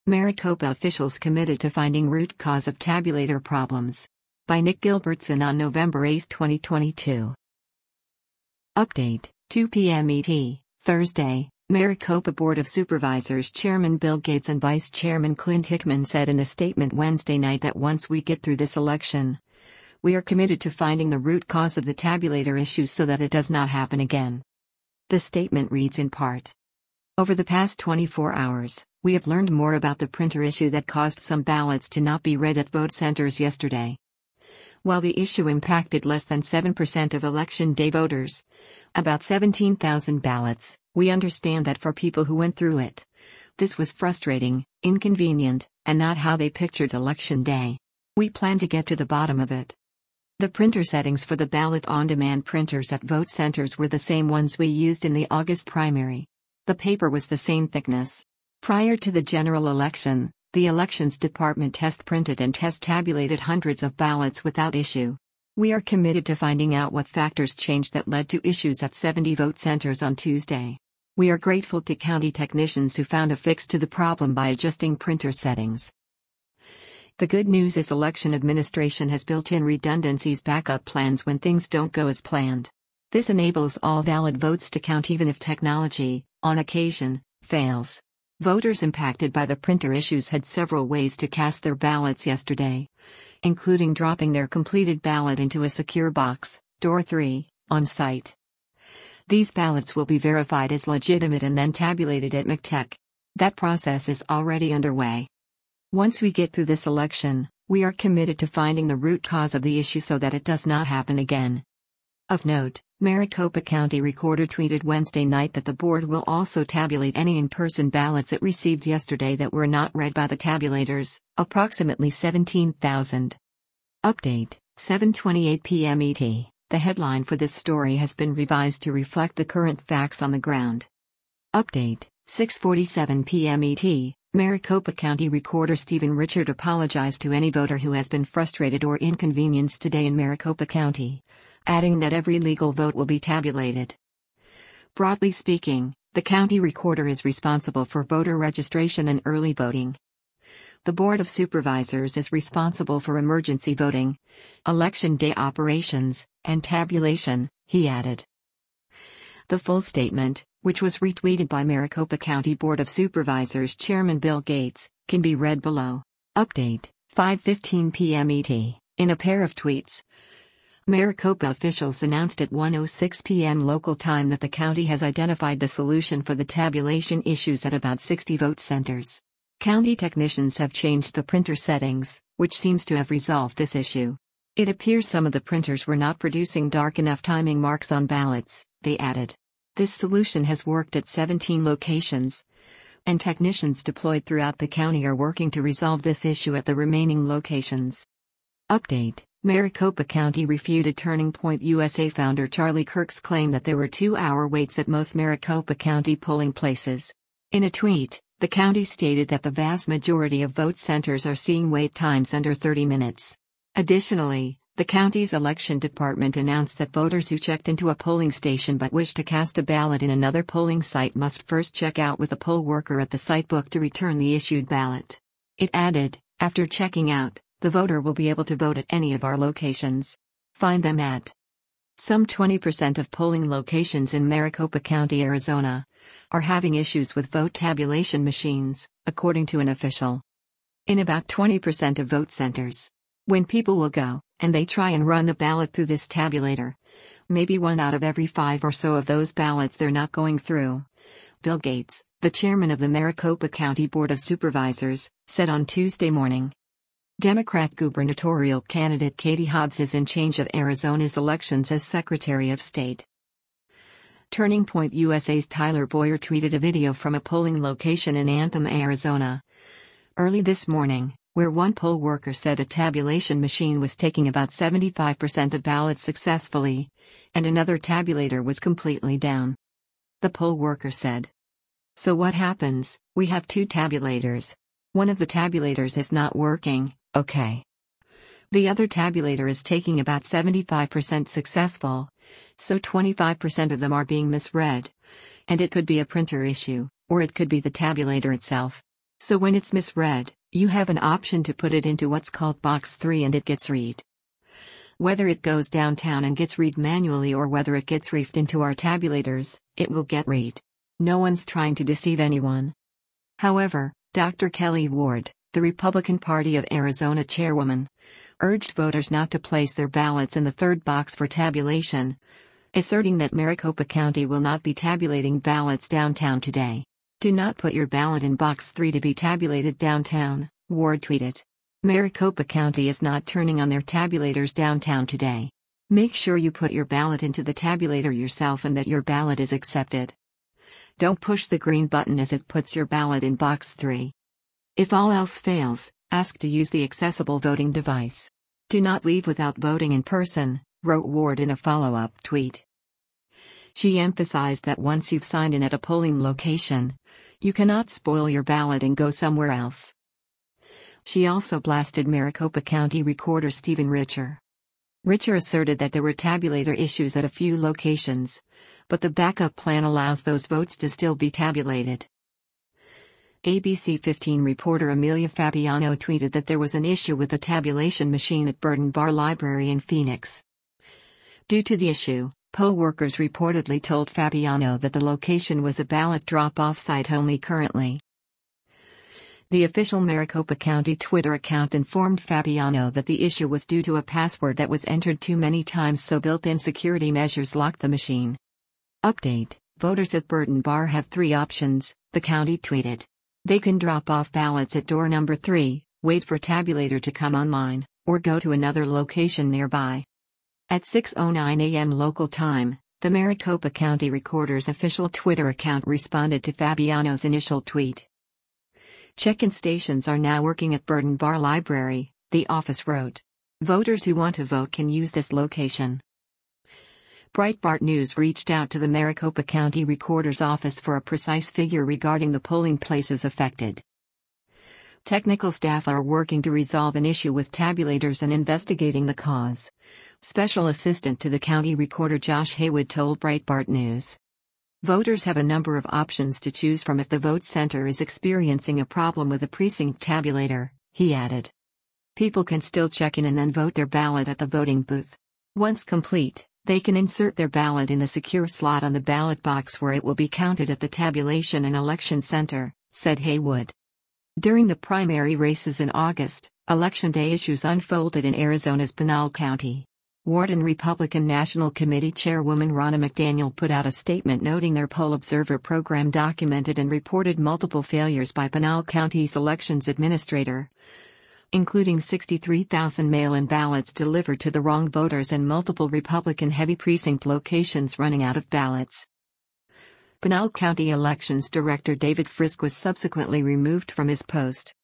Maricopa officials committed to finding root cause of tabulator problems. By Nick Gilbertson on November 8, 2022. Update, 2 p.m. ET, Thursday. Maricopa Board of Supervisors Chairman Bill Gates and Vice Chairman Clint Hickman said in a statement Wednesday night that once we get through this election, we are committed to finding the root cause of the tabulator issues so that it does not happen again. The statement reads in part: over the past 24 hours, we have learned more about the printer issue that caused some ballots to not be read at vote centers yesterday. While the issue impacted less than 7% of Election Day voters, about 17,000 ballots, we understand that for people who went through it, this was frustrating, inconvenient, and not how they pictured Election Day. We plan to get to the bottom of it. The printer settings for the ballot on-demand printers at vote centers were the same ones we used in the August primary. The paper was the same thickness. Prior to the general election, the Elections Department test printed and test tabulated hundreds of ballots without issue. We are committed to finding out what factors changed that led to issues at 70 vote centers on Tuesday. We are grateful to county technicians who found a fix to the problem by adjusting printer settings. The good news is election administration has built-in redundancies backup plans when things don't go as planned. This enables all valid votes to count even if technology, on occasion, fails. Voters impacted by the printer issues had several ways to cast their ballots yesterday, including dropping their completed ballot into a secure box, door 3, on site. These ballots will be verified as legitimate and then tabulated at MCTEC. That process is already underway. Once we get through this election, we are committed to finding the root cause of the issue so that it does not happen again. Of note, Maricopa County Recorder tweeted Wednesday night that the board will also tabulate any in-person ballots it received yesterday that were not read by the tabulators, approximately 17,000. Update, 7:28 p.m. ET. The headline for this story has been revised to reflect the current facts on the ground. Update, 6:47 p.m. ET. Maricopa County Recorder Stephen Richard apologized to any voter who has been frustrated or inconvenienced today in Maricopa County, adding that every legal vote will be tabulated. Broadly speaking, the county recorder is responsible for voter registration and early voting. The Board of Supervisors is responsible for emergency voting, election day operations, and tabulation, he added. The full statement, which was retweeted by Maricopa County Board of Supervisors Chairman Bill Gates, can be read below. Update, 5:15 p.m. ET. In a pair of tweets, Maricopa officials announced at 1:06 p.m. local time that the county has identified the solution for the tabulation issues at about 60 vote centers. County technicians have changed the printer settings, which seems to have resolved this issue. It appears some of the printers were not producing dark enough timing marks on ballots, they added. This solution has worked at 17 locations, and technicians deployed throughout the county are working to resolve this issue at the remaining locations. Update. Maricopa County refuted Turning Point USA founder Charlie Kirk's claim that there were 2-hour waits at most Maricopa County polling places. In a tweet, the county stated that the vast majority of vote centers are seeing wait times under 30 minutes. Additionally, the county's election department announced that voters who checked into a polling station but wish to cast a ballot in another polling site must first check out with a poll worker at the site book to return the issued ballot. It added, after checking out, the voter will be able to vote at any of our locations. Find them at. Some 20% of polling locations in Maricopa County, Arizona, are having issues with vote tabulation machines, according to an official. In about 20% of vote centers, when people will go, and they try and run the ballot through this tabulator, maybe 1 out of every 5 or so of those ballots they're not going through. Bill Gates, the chairman of the Maricopa County Board of Supervisors, said on Tuesday morning. Democrat gubernatorial candidate Katie Hobbs is in charge of Arizona's elections as Secretary of State. Turning Point USA's Tyler Boyer tweeted a video from a polling location in Anthem, Arizona, early this morning, where one poll worker said a tabulation machine was taking about 75% of ballots successfully, and another tabulator was completely down. The poll worker said, "So what happens? We have 2 tabulators. One of the tabulators is not working, okay. The other tabulator is taking about 75% successful, so 25% of them are being misread. And it could be a printer issue, or it could be the tabulator itself. So when it's misread, you have an option to put it into what's called box 3 and it gets read. Whether it goes downtown and gets read manually or whether it gets reefed into our tabulators, it will get read. No one's trying to deceive anyone. However, Dr. Kelly Ward, the Republican Party of Arizona chairwoman, urged voters not to place their ballots in the third box for tabulation, asserting that Maricopa County will not be tabulating ballots downtown today. Do not put your ballot in box 3 to be tabulated downtown, Ward tweeted. Maricopa County is not turning on their tabulators downtown today. Make sure you put your ballot into the tabulator yourself and that your ballot is accepted. Don't push the green button as it puts your ballot in box 3. If all else fails, ask to use the accessible voting device. Do not leave without voting in person, wrote Ward in a follow-up tweet. She emphasized that once you've signed in at a polling location, you cannot spoil your ballot and go somewhere else. She also blasted Maricopa County Recorder Stephen Richer. Richer asserted that there were tabulator issues at a few locations, but the backup plan allows those votes to still be tabulated. ABC 15 reporter Amelia Fabiano tweeted that there was an issue with the tabulation machine at Burton Bar Library in Phoenix. Due to the issue, poll workers reportedly told Fabiano that the location was a ballot drop-off site only currently. The official Maricopa County Twitter account informed Fabiano that the issue was due to a password that was entered too many times, so built-in security measures locked the machine. Update: voters at Burton Bar have 3 options, the county tweeted. They can drop off ballots at door number 3, wait for tabulator to come online, or go to another location nearby. At 6:09 a.m. local time, the Maricopa County Recorder's official Twitter account responded to Fabiano's initial tweet. Check-in stations are now working at Burton Bar Library, the office wrote. Voters who want to vote can use this location. Breitbart News reached out to the Maricopa County Recorder's office for a precise figure regarding the polling places affected. Technical staff are working to resolve an issue with tabulators and investigating the cause, Special Assistant to the County Recorder Josh Haywood told Breitbart News. Voters have a number of options to choose from if the vote center is experiencing a problem with a precinct tabulator, he added. People can still check in and then vote their ballot at the voting booth. Once complete, they can insert their ballot in the secure slot on the ballot box where it will be counted at the tabulation and election center, said Haywood. During the primary races in August, Election Day issues unfolded in Arizona's Pinal County. Ward and Republican National Committee Chairwoman Ronna McDaniel put out a statement noting their Poll Observer program documented and reported multiple failures by Pinal County's elections administrator, including 63,000 mail-in ballots delivered to the wrong voters and multiple Republican-heavy precinct locations running out of ballots. Pinal County Elections Director David Frisk was subsequently removed from his post.